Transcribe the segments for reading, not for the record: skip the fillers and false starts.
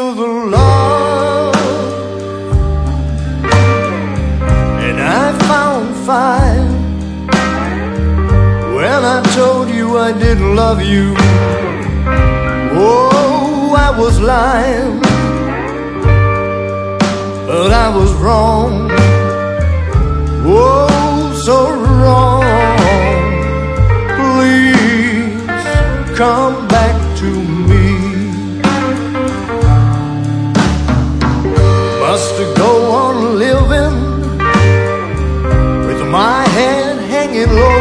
the love, and I found fire when I told you I didn't love you. Oh, I was lying, but I was wrong. Oh, so wrong. Please come back to me. Must go on living with my head hanging low.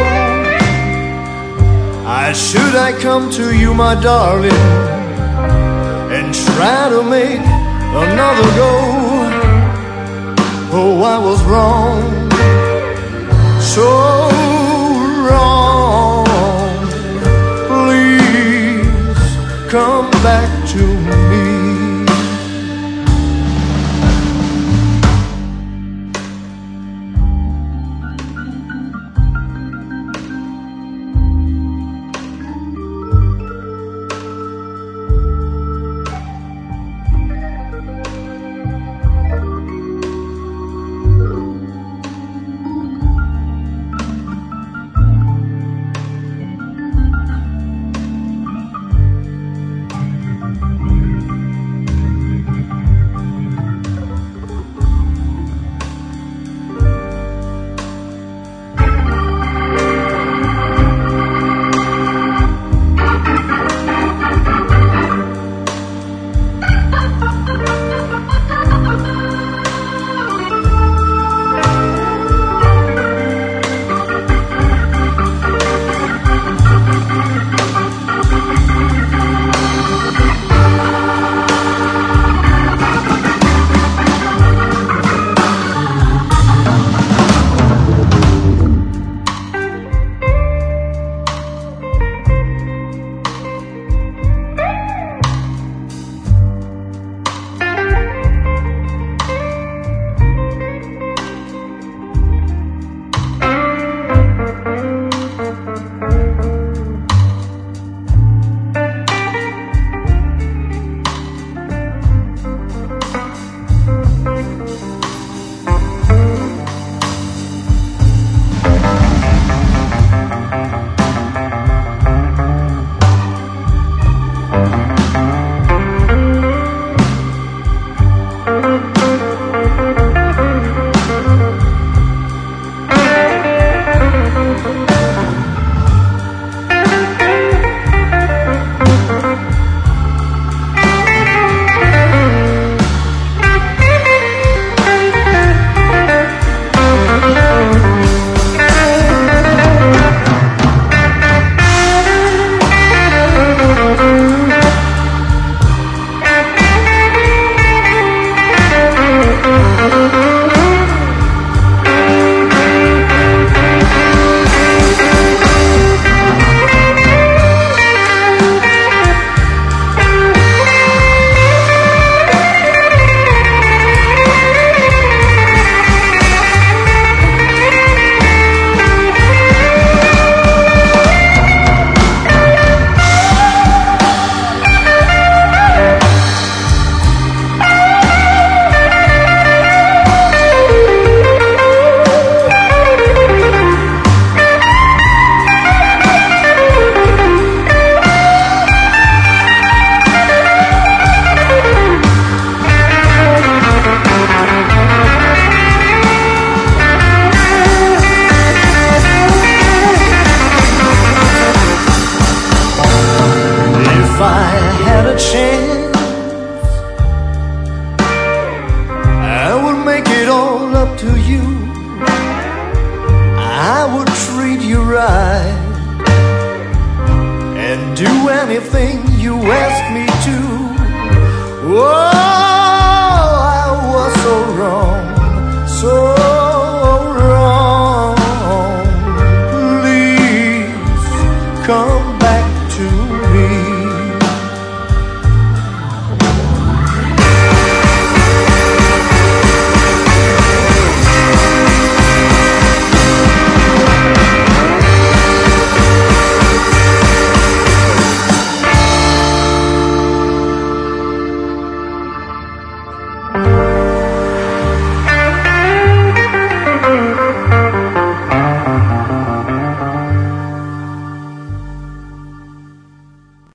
Should I come to you, my darling, and try to make another go? Oh, I was wrong, so